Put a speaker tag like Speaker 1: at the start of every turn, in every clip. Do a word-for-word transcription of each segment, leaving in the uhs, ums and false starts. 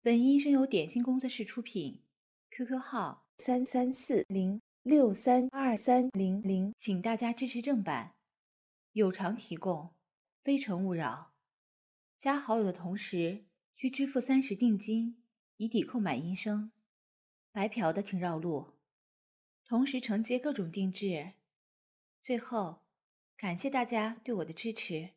Speaker 1: 本音声由点心工作室出品 ，Q Q 号三三四零六三二三零零，请大家支持正版，有偿提供，非诚勿扰。加好友的同时需支付三十定金，以抵扣买音声。白嫖的请绕路，同时承接各种定制。最后，感谢大家对我的支持。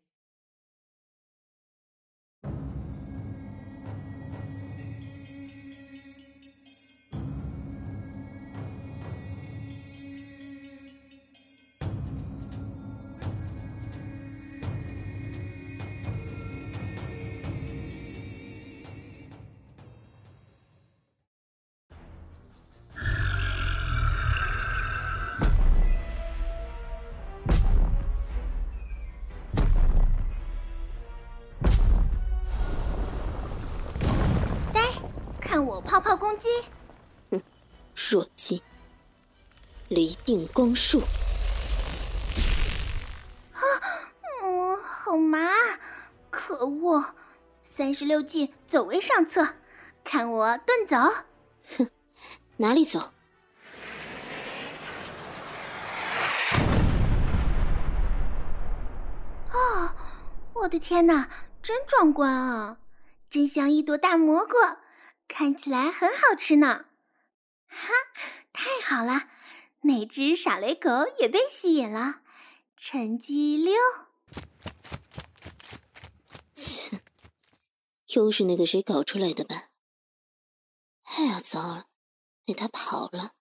Speaker 2: 看我泡泡攻击！
Speaker 3: 哼，弱鸡！离定光束！
Speaker 2: 啊，嗯，好麻！可恶！三十六计，走为上策。看我遁走！
Speaker 3: 哼，哪里走？
Speaker 2: 哦，我的天哪，真壮观啊！真像一朵大蘑菇。看起来很好吃呢，哈，太好了！那只傻雷狗也被吸引了，成绩六。
Speaker 3: 切，又是那个谁搞出来的吧？哎呀，糟了，被他跑了。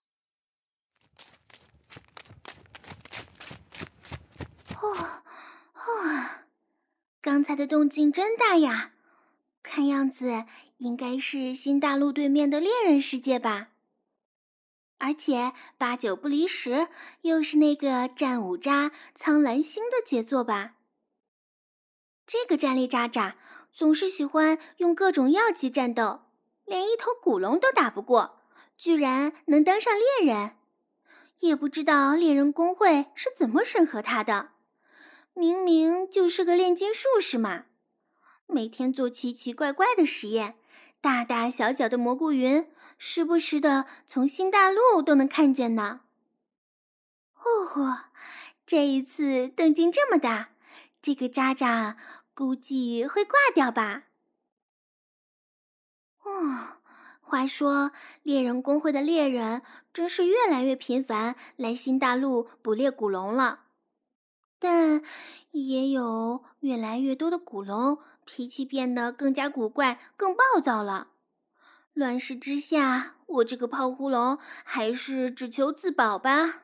Speaker 2: 哦哦，刚才的动静真大呀！看样子应该是新大陆对面的猎人世界吧，而且八九不离十，又是那个战五渣苍蓝星的杰作吧。这个战力渣渣总是喜欢用各种药剂战斗，连一头古龙都打不过，居然能当上猎人，也不知道猎人公会是怎么审核他的，明明就是个炼金术士嘛。每天做奇奇怪怪的实验，大大小小的蘑菇云，时不时的从新大陆都能看见呢。哦豁，这一次动静这么大，这个渣渣估计会挂掉吧。哦，话说猎人公会的猎人真是越来越频繁来新大陆捕猎古龙了，但也有越来越多的古龙脾气变得更加古怪，更暴躁了。乱世之下，我这个泡芙龙还是只求自保吧。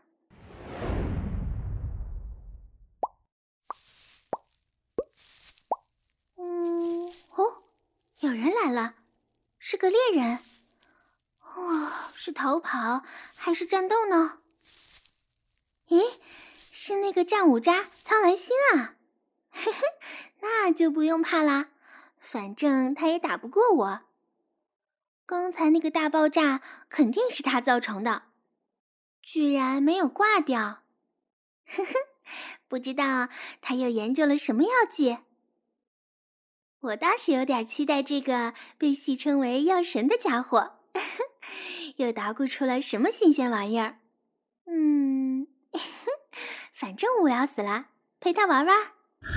Speaker 2: 嗯，哦，有人来了，是个猎人。哇、哦，是逃跑还是战斗呢？咦，是那个战五渣苍蓝星啊！嘿嘿，那就不用怕啦，反正他也打不过我。刚才那个大爆炸肯定是他造成的，居然没有挂掉。呵呵，不知道他又研究了什么药剂。我倒是有点期待这个被戏称为药神的家伙，呵呵，又捣鼓出了什么新鲜玩意儿。嗯，呵呵，反正无聊死了，陪他玩玩。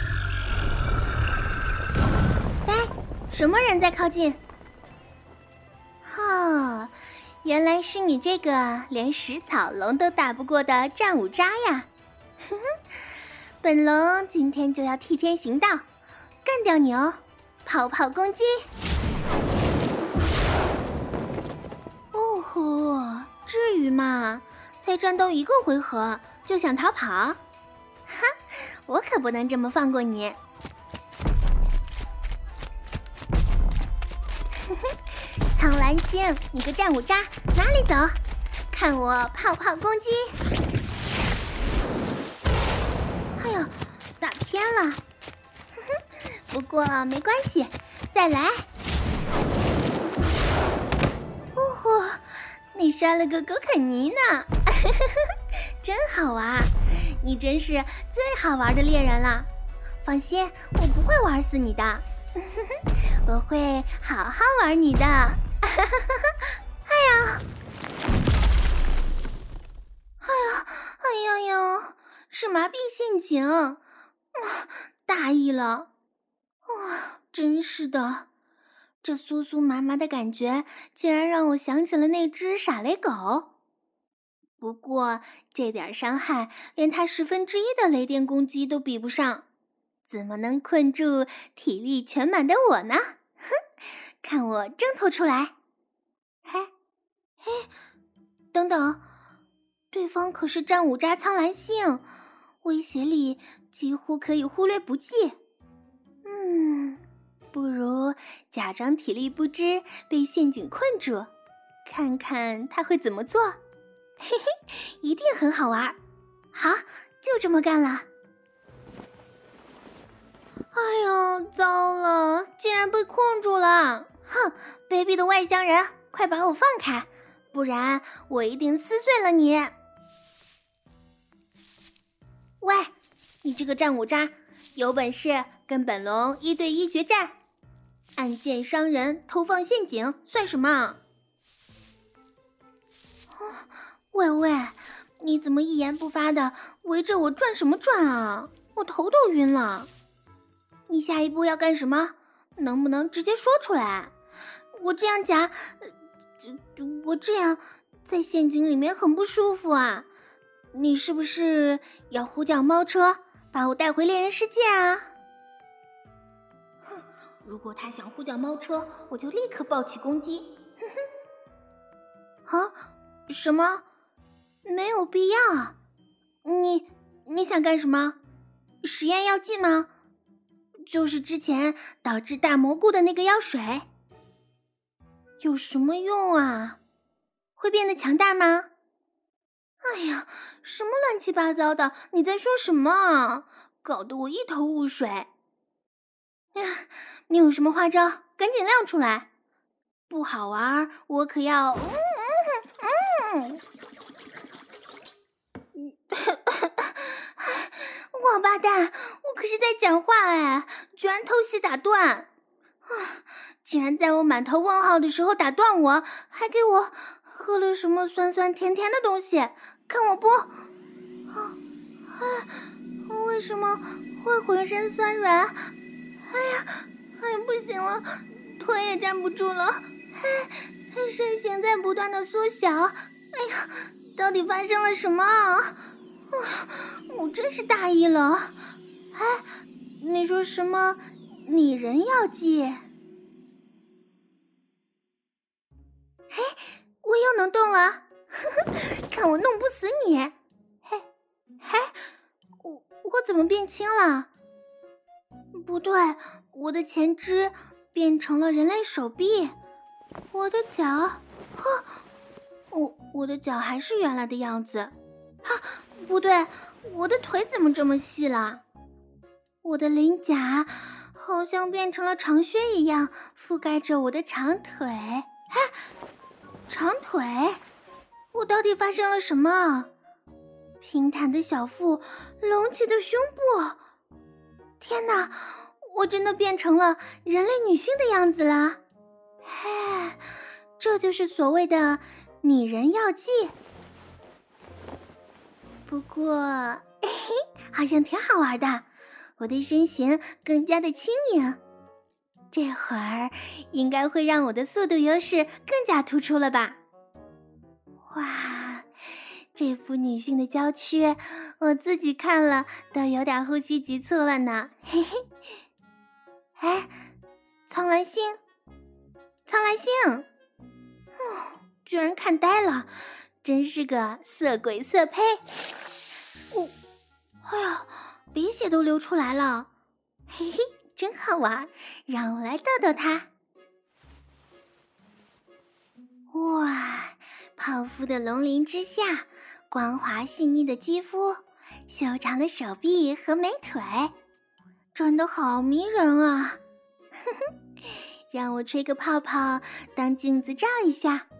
Speaker 2: 哎，什么人在靠近？哦，原来是你这个连食草龙都打不过的战五渣呀！哼哼，本龙今天就要替天行道，干掉你哦！泡泡攻击！哦吼，至于吗？才战斗一个回合就想逃跑？哈，我可不能这么放过你！苍蓝星，你个战五渣，哪里走？看我泡泡攻击！哎呦，打偏了。哼哼，不过没关系，再来。哦豁，你杀了个狗肯尼呢，真好玩！你真是最好玩的猎人了。放心，我不会玩死你的。 我会好好玩你的。哎呀，哎呀，哎呀呀，是麻痹陷阱，啊，大意了。哇，真是的，这酥酥麻麻的感觉竟然让我想起了那只傻雷狗。不过这点伤害连它十分之一的雷电攻击都比不上，怎么能困住体力全满的我呢？哼，看我挣脱出来！嘿，嘿，等等，对方可是战五渣苍蓝星，威胁力几乎可以忽略不计。嗯，不如假装体力不支，被陷阱困住，看看他会怎么做。嘿嘿，一定很好玩。好，就这么干了。哎呦，糟了，竟然被困住了！哼，卑鄙的外乡人，快把我放开，不然我一定撕碎了你！喂，你这个战五渣，有本事跟本龙一对一决战，按键伤人，投放陷阱，算什么？喂喂，你怎么一言不发的围着我转什么转啊？我头都晕了。你下一步要干什么？能不能直接说出来？我这样夹，呃、我这样在陷阱里面很不舒服啊！你是不是要呼叫猫车把我带回猎人世界啊？哼，如果他想呼叫猫车，我就立刻暴起攻击。哼哼。啊？什么？没有必要。你你想干什么？实验药剂吗？就是之前导致大蘑菇的那个药水。有什么用啊？会变得强大吗？哎呀，什么乱七八糟的，你在说什么？搞得我一头雾水。呀，你有什么花招？赶紧亮出来！不好玩，我可要……嗯嗯嗯。王八蛋，我可是在讲话哎，居然偷袭打断！啊，竟然在我满头问号的时候打断我，还给我喝了什么酸酸甜甜的东西，看我不……啊，哎，为什么会浑身酸软？哎呀，哎呀，不行了，腿也站不住了，哎，身形在不断的缩小。哎呀，到底发生了什么啊？我真是大意了。哎，你说什么拟人药剂？嘿，我又能动了，看我弄不死你！嘿，嘿，我我怎么变轻了？不对，我的前肢变成了人类手臂，我的脚，啊，我我的脚还是原来的样子。啊，不对，我的腿怎么这么细了？我的鳞甲好像变成了长靴一样，覆盖着我的长腿。哎，长腿？我到底发生了什么？平坦的小腹，隆起的胸部。天哪，我真的变成了人类女性的样子了。嘿，这就是所谓的拟人药剂。不过，嘿嘿，好像挺好玩的。我的身形更加的轻盈，这会儿应该会让我的速度优势更加突出了吧？哇，这副女性的娇躯，我自己看了都有点呼吸急促了呢。嘿嘿，哎，苍蓝星，苍蓝星，哦，居然看呆了，真是个色鬼色胚。我，哎呀！鼻血都流出来了，嘿嘿，真好玩，让我来逗逗他。哇，泡芙的龙鳞之下，光滑细腻的肌肤，修长的手臂和美腿，真的好迷人啊！哼哼，让我吹个泡泡当镜子照一下。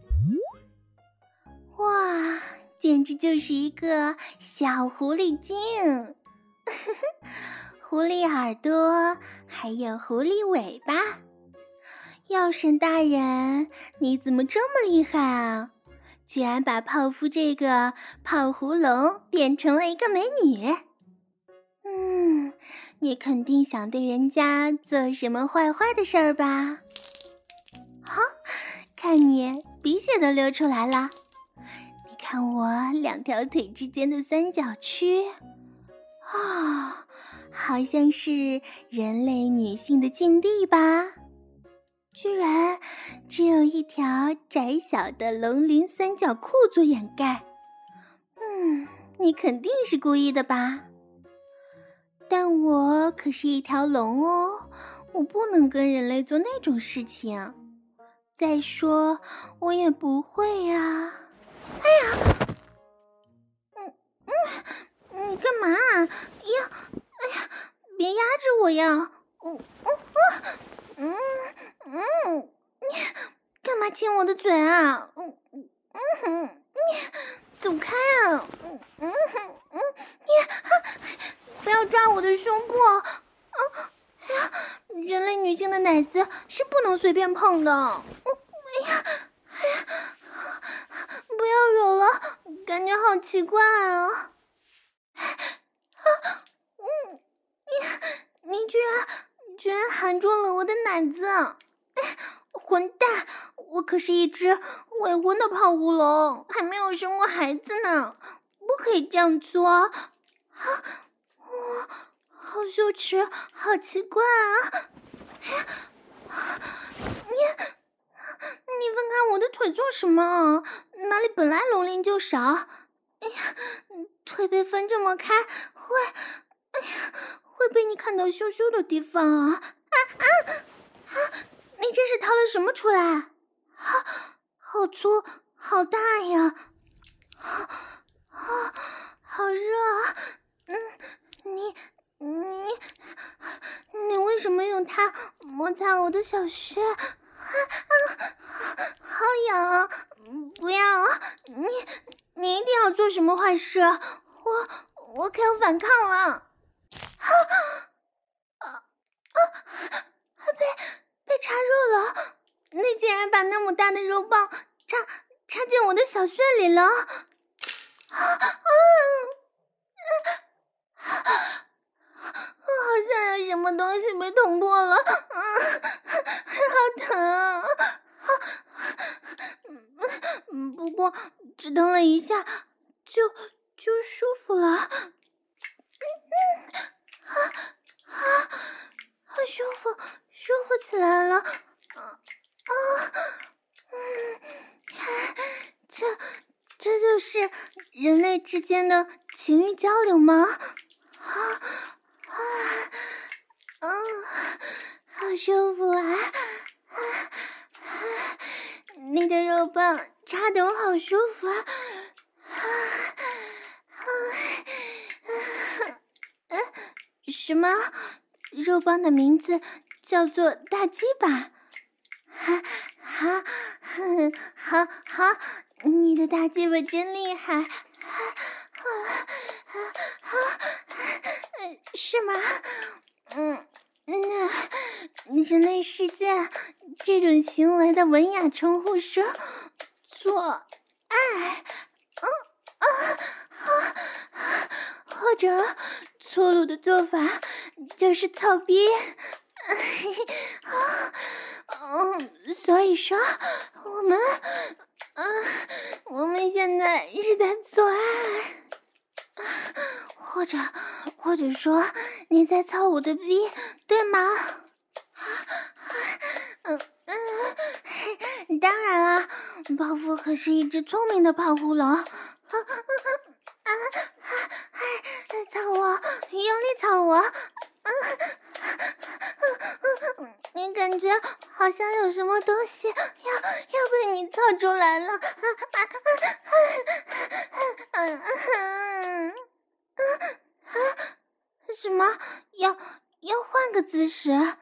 Speaker 2: 哇，简直就是一个小狐狸精！ 狐狸耳朵，还有狐狸尾巴。药神大人，你怎么这么厉害啊？居然把泡芙这个泡葫芦变成了一个美女。嗯，你肯定想对人家做什么坏坏的事儿吧？好，看你鼻血都流出来了。你看我两条腿之间的三角区，啊、哦，好像是人类女性的禁地吧？居然只有一条窄小的龙鳞三角裤做掩盖。嗯，你肯定是故意的吧？但我可是一条龙哦，我不能跟人类做那种事情。再说，我也不会呀。哎呀，嗯嗯，你干嘛啊？呀，哎呀，别压着我呀！嗯嗯嗯嗯，你干嘛亲我的嘴啊？嗯嗯嗯，你走开啊！嗯嗯嗯，你不要抓我的胸部！啊，哎呀，人类女性的奶子是不能随便碰的。嗯，哎呀，哎呀，不要揉了，感觉好奇怪啊！啊，嗯，你你居然居然含住了我的奶子！哎，混蛋！我可是一只未婚的泡芙龙，还没有生过孩子呢，不可以这样做！啊，我好羞耻，好奇怪啊！你你分开我的腿做什么？哪里本来龙鳞就少？哎呀，腿被分这么开，会，哎呀，会被你看到羞羞的地方啊！啊啊啊！你这是掏了什么出来？啊，好粗，好大呀！啊啊，好热啊！嗯，你你你为什么用它摩擦我的小穴？啊啊，好痒啊！不要！你你一定要做什么坏事？我我可要反抗了！啊啊啊！被被插入了！你竟然把那么大的肉棒插插进我的小穴里了！啊啊！好像有什么东西被捅破了，嗯，好疼！嗯，不过只疼了一下，就就舒服了。嗯啊啊，好舒服，舒服起来了。啊啊，嗯，这这就是人类之间的情欲交流吗？啊啊啊，好舒服啊！啊啊，你的肉棒插得我好舒服啊！啊啊啊！什么？肉棒的名字叫做大鸡巴？哈哈，哼，好好，你的大鸡巴真厉害！啊啊啊啊！是吗？嗯，那人类世界这种行为的文雅称呼是做爱，嗯啊啊，或者粗鲁的做法就是操逼。嗯，所以说我们，嗯，我们现在是在做爱。或者，或者说你在操我的逼，对吗？嗯嗯，当然啦，泡芙可是一只聪明的泡芙龙。啊啊啊！操我，用力操我！你感觉好像有什么东西要要被你操出来了。什么？要要换个姿势？啊，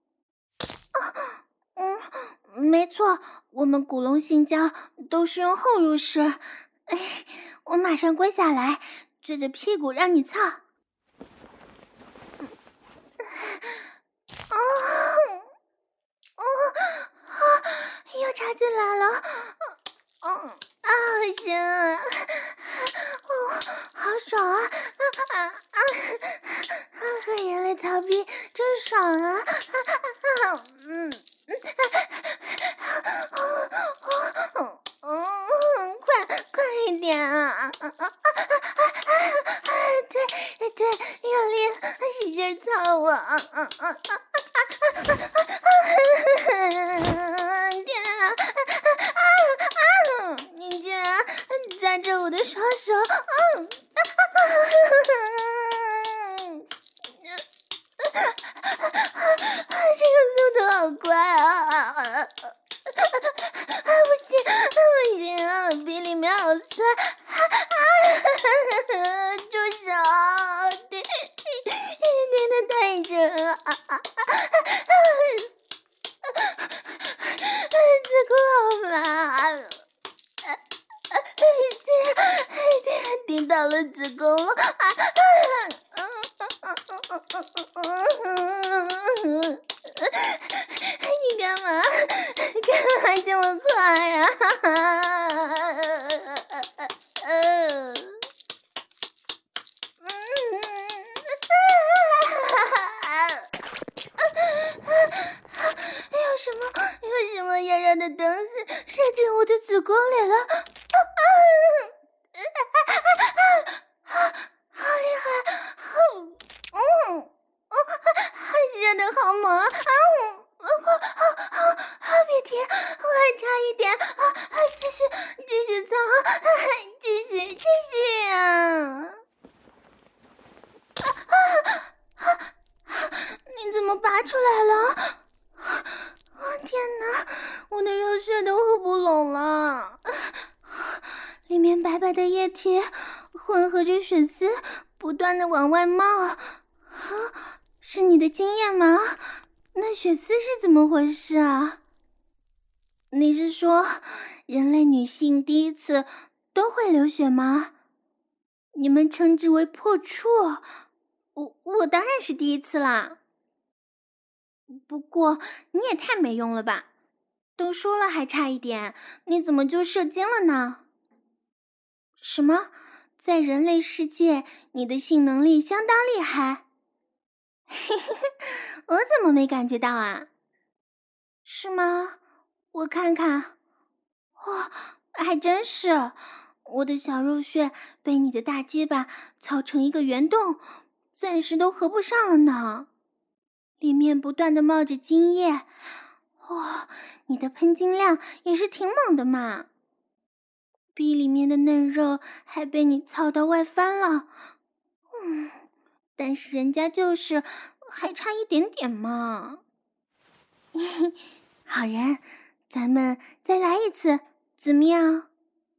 Speaker 2: 嗯，没错，我们古龙性交都是用后入式。哎，我马上跪下来，撅着屁股让你操。 啊啊啊！又插进来了，嗯啊，好深啊！哦，好爽啊！啊啊啊！和人类操逼真爽啊！啊嗯嗯，哦哦，快快一点啊！对对，用力使劲操我！啊啊啊啊！天啊！啊啊！你居然抓着我的双手！嗯。这个速度好快啊！不行不行啊，鼻里面好酸！住手！对，真的太热了！子宫好麻！竟然竟然顶到了子宫了！你干嘛？干嘛这么快呀？嗯，有什么有什么热热的东西射进我的子宫里了？好厉害！嗯，热的好猛啊！别停，我还差一点！啊，继续继续操，继续继续啊！你怎么拔出来了？哦天哪，我的肉穴都合不拢了，里面白白的液体混合着血丝不断的往外冒。啊，是你的经验吗？那血丝是怎么回事啊？你是说人类女性第一次都会流血吗？你们称之为破处，我我当然是第一次啦。不过你也太没用了吧，都说了还差一点，你怎么就射精了呢？什么？在人类世界你的性能力相当厉害？我怎么没感觉到啊？是吗？我看看，哇，还真是，我的小肉穴被你的大鸡巴操成一个圆洞，暂时都合不上了呢。里面不断的冒着精液，哇，你的喷精量也是挺猛的嘛。逼里面的嫩肉还被你操到外翻了，嗯，但是人家就是还差一点点嘛。好人，咱们再来一次，怎么样？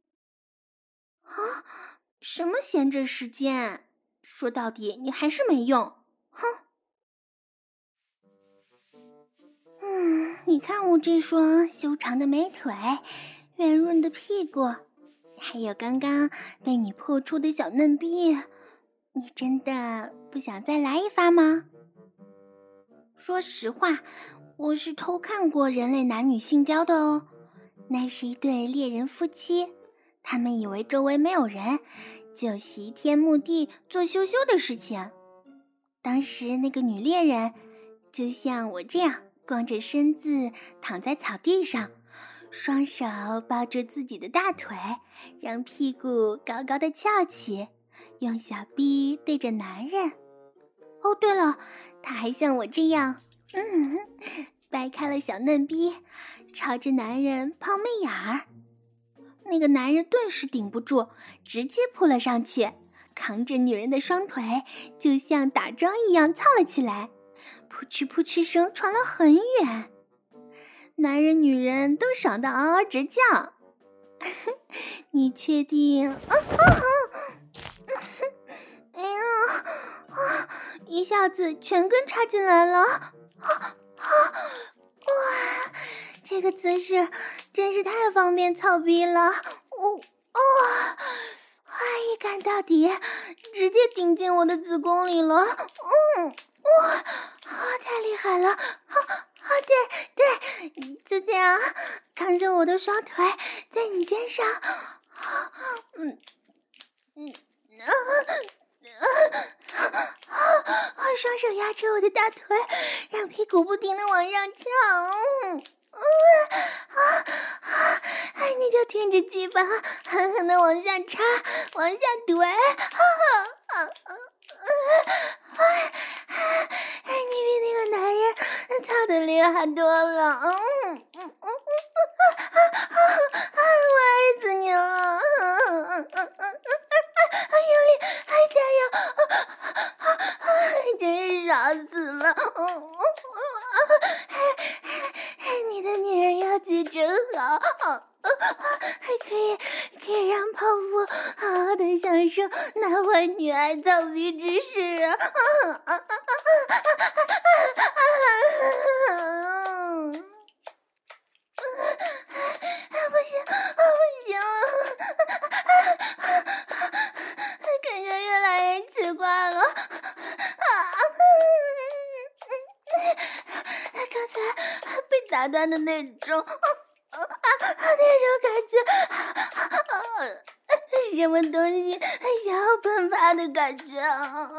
Speaker 2: 啊，什么闲着时间？说到底你还是没用，哼。嗯，你看我这双修长的美腿，圆润的屁股，还有刚刚被你破出的小嫩逼，你真的不想再来一发吗？说实话，我是偷看过人类男女性交的哦。那是一对猎人夫妻，他们以为周围没有人，就席天墓地做羞羞的事情。当时那个女猎人就像我这样光着身子躺在草地上，双手抱住自己的大腿，让屁股高高的翘起，用小臂对着男人。哦，对了，她还像我这样，嗯，掰开了小嫩逼，朝着男人抛媚眼儿。那个男人顿时顶不住，直接扑了上去，扛着女人的双腿，就像打桩一样操了起来，扑哧扑哧声传了很远，男人女人都爽到嗷嗷直叫。你确定？啊啊啊！哎呀，啊！一下子全根插进来了，啊啊！哇，这个姿势真是太方便操逼了，我哦，哇，一干到底，直接顶进我的子宫里了，嗯哇，啊，太厉害了！啊啊，对对，就这样扛着我的双腿在你肩上，啊、嗯嗯啊啊啊！双手压着我的大腿，让屁股不停的往上翘。嗯嗯啊啊！哎，你就听着鸡巴狠狠的往下插，往下怼。啊啊啊！哎哎，你比那个男人操的厉害多了。嗯嗯嗯嗯啊！我爱死你了！嗯嗯嗯嗯，用力，哎，加油！真是傻死了！嗯嗯嗯，你的女人妖气真好，还可以可以让泡芙好好的享受男欢女爱操逼之事啊！不行，不行了，感觉越来越奇怪了。刚才被打断的那种，那种感觉，什么东西想要喷发的感觉啊！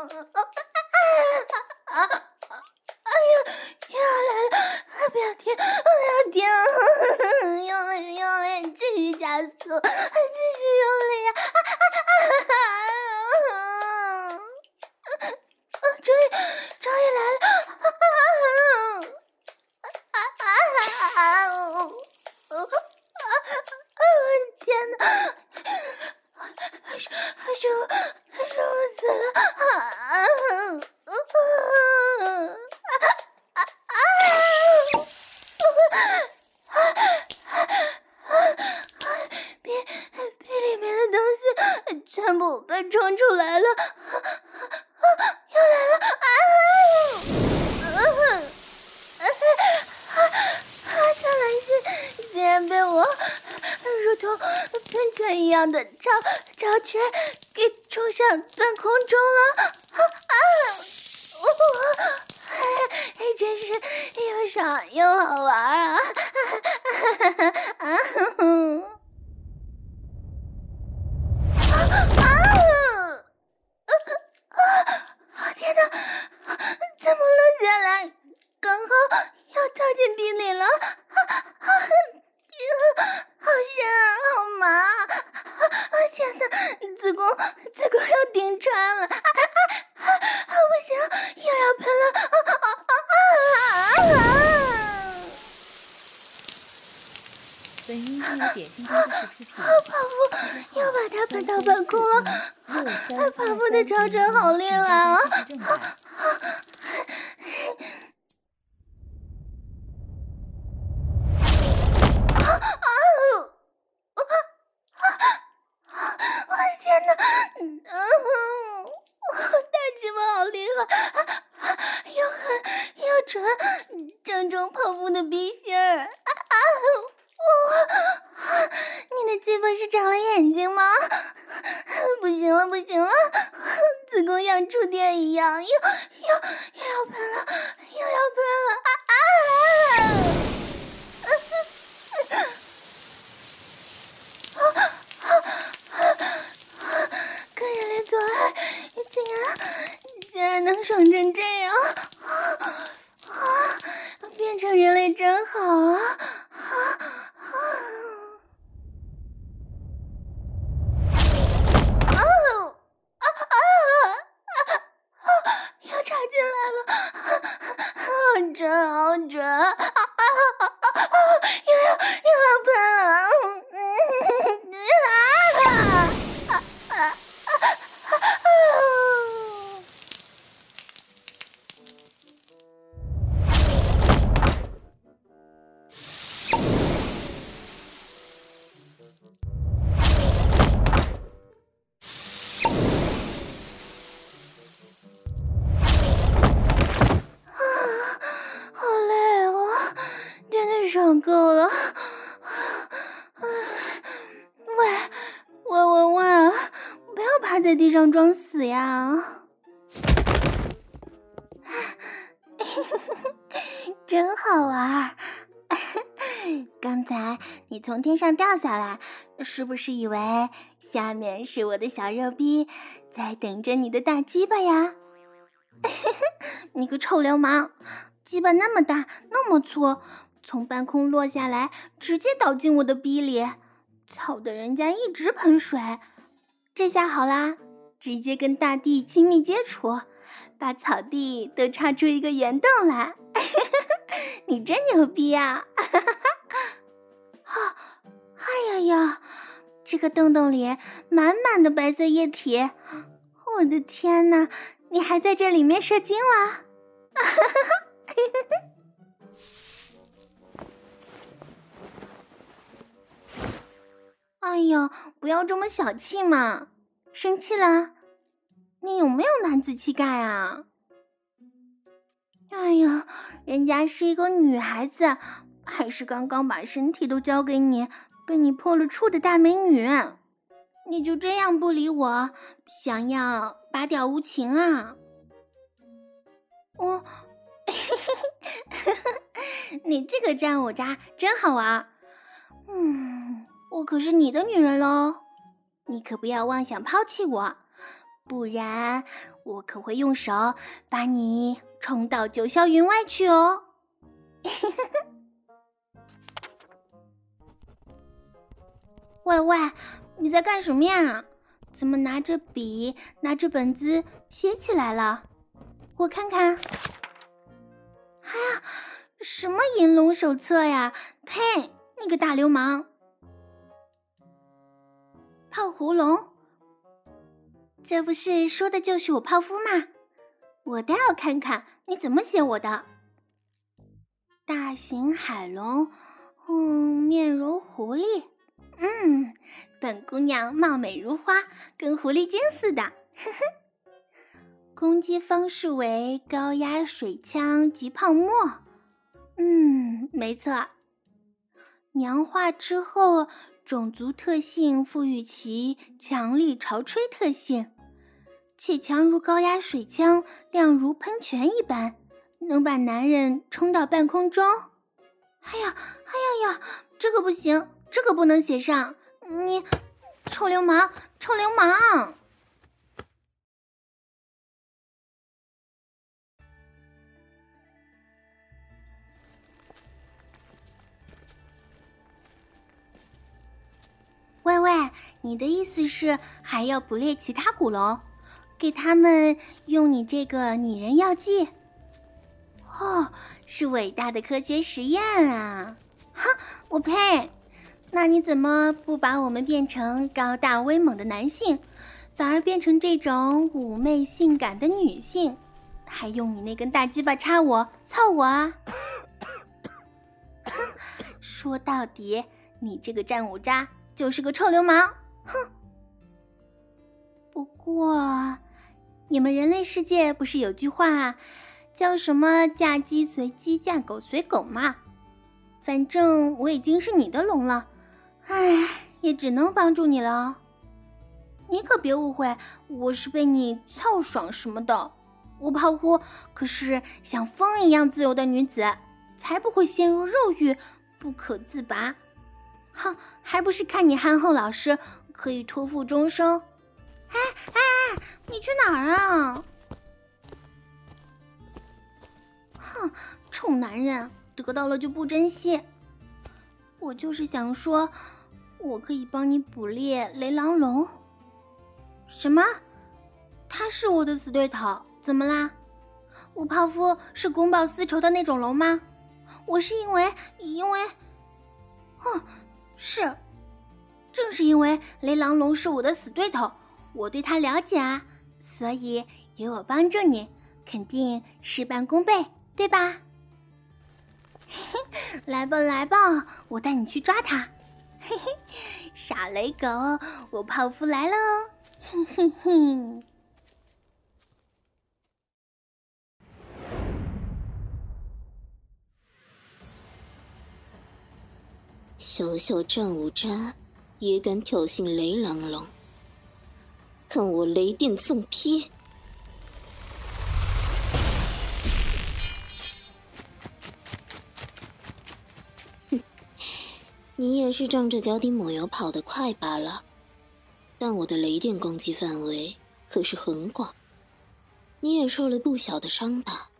Speaker 2: 哎呀，又要来了！不要停，不要停！用力，用力，继续加速，继续用力呀！终于，终于来了！我的天哪！舒舒舒服死了！鼻鼻里面的东西全部被冲出来了，又来了！啊！苍兰心竟然被我如同喷泉一样的超超圈给冲上半空中了！啊啊！哎，真是又爽又好玩啊！啊啊！啊！天哪，怎么落下来？刚好要跳进鼻里了！啊啊！好深啊，好麻啊！啊天哪，子宫子宫要顶穿了！啊啊啊！不行，又要喷了！啊啊啊啊啊！
Speaker 1: 本音是由点心工作室出品。
Speaker 2: 泡芙又把它喷到半空了！哎，泡芙的超声好厉害啊！我的天哪！嗯，大鸡巴好厉害，又狠又准，正中泡芙的鼻心儿。啊！哇！你的鸡巴是长了眼睛吗？不行了，不行了，子宫像触电一样，又又又要喷了，又要喷了！啊啊！跟人类做爱，竟然竟然能爽成这样！啊，变成人类真好啊！啊啊！哦啊啊啊！又插进来了，好准，好准！啊啊啊啊！又要又要喷了！嗯啊！好累哦，真的爽够了。喂喂喂喂，不要趴在地上装死呀！ 真好玩。刚才你从天上掉下来，是不是以为下面是我的小肉逼在等着你的大鸡巴呀？你个臭流氓，鸡巴那么大那么粗，从半空落下来直接倒进我的逼里，操得人家一直喷水。这下好啦，直接跟大地亲密接触，把草地都插出一个圆洞来。你真牛逼啊！啊，哎呀呀，这个洞洞里满满的白色液体，我的天哪，你还在这里面射精了？哎呀，不要这么小气嘛！生气了？你有没有男子气概啊？哎呀，人家是一个女孩子，还是刚刚把身体都交给你，被你破了处的大美女，你就这样不理我，想要拔屌无情啊？我，你这个战五渣真好玩。嗯，我可是你的女人喽，你可不要妄想抛弃我，不然我可会用手把你冲到九霄云外去哦。喂喂，你在干什么呀？怎么拿着笔拿着本子写起来了？我看看。哎呀，什么银龙手册呀？呸，你个大流氓！泡葫芦，这不是说的就是我泡芙吗？我倒要看看你怎么写我的。大型海龙，嗯，面如狐狸，嗯，本姑娘貌美如花，跟狐狸精似的，呵呵。攻击方式为高压水枪及泡沫，嗯，没错。娘化之后，种族特性赋予其强力潮吹特性，且强如高压水枪，亮如喷泉一般，能把男人冲到半空中。哎呀，哎呀呀，这个不行，这个不能写上，你臭流氓，臭流氓！喂喂，你的意思是还要捕猎其他古龙，给他们用你这个拟人药剂？哦，是伟大的科学实验啊！哈，我呸！那你怎么不把我们变成高大威猛的男性，反而变成这种妩媚性感的女性，还用你那根大鸡巴插我、操我啊？哼，说到底，你这个战五渣就是个臭流氓！哼。不过，你们人类世界不是有句话叫什么嫁鸡随鸡，嫁狗随狗嘛？反正我已经是你的龙了，唉，也只能帮助你了。你可别误会，我是被你操爽什么的。我泡芙可是像风一样自由的女子，才不会陷入肉欲不可自拔。哼，还不是看你憨厚老实，可以托付终生。哎哎，你去哪儿啊？哼，臭男人，得到了就不珍惜。我就是想说，我可以帮你捕猎雷狼龙。什么？他是我的死对头，怎么啦？我泡芙是公报私仇的那种龙吗？我是因为因为哦，是正是因为雷狼龙是我的死对头，我对他了解啊，所以有我帮助你，肯定事半功倍，对吧？来吧来吧，我带你去抓他。嘿嘿，傻雷狗，我泡芙来了哦！哼哼哼。
Speaker 3: 小小战五渣也敢挑衅雷狼龙，看我雷电纵劈！ 你也是仗着脚底抹油跑得快罢了，但我的雷电攻击范围可是很广，你也受了不小的伤吧？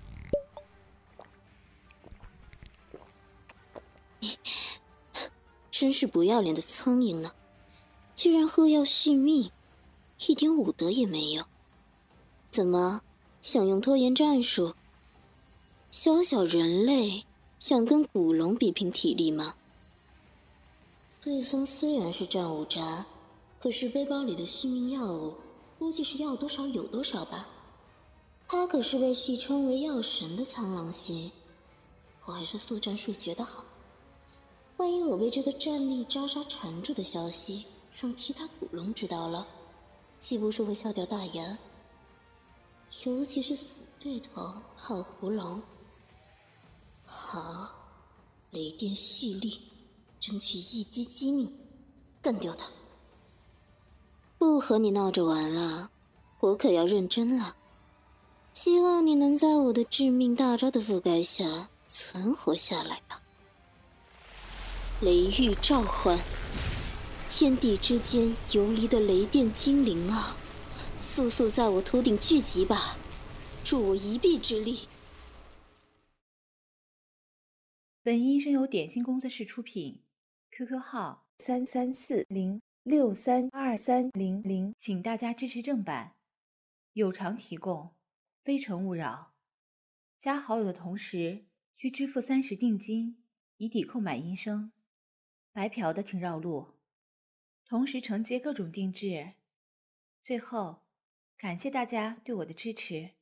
Speaker 3: 你真是不要脸的苍蝇呢，居然喝药续命，一点武德也没有。怎么想用拖延战术？小小人类想跟古龙比拼体力吗？对方虽然是战五渣，可是背包里的续命药物估计是要多少有多少吧。他可是被戏称为药神的苍狼星，我还是速战速决的好。万一我被这个战力渣渣缠住的消息让其他古龙知道了，岂不是会笑掉大牙？尤其是死对头好胡龙。好，雷电蓄力，争取一击击命，干掉他！不和你闹着玩了，我可要认真了。希望你能在我的致命大招的覆盖下存活下来吧。雷域召唤，天地之间游离的雷电精灵啊，速速在我头顶聚集吧，助我一臂之力。
Speaker 1: 本音声由点心工作室出品 ，Q Q 号三三四零六三二三零零，请大家支持正版，有偿提供，非诚勿扰。加好友的同时需支付三十定金，以抵购买音声。白嫖的请绕路，同时承接各种定制。最后，感谢大家对我的支持。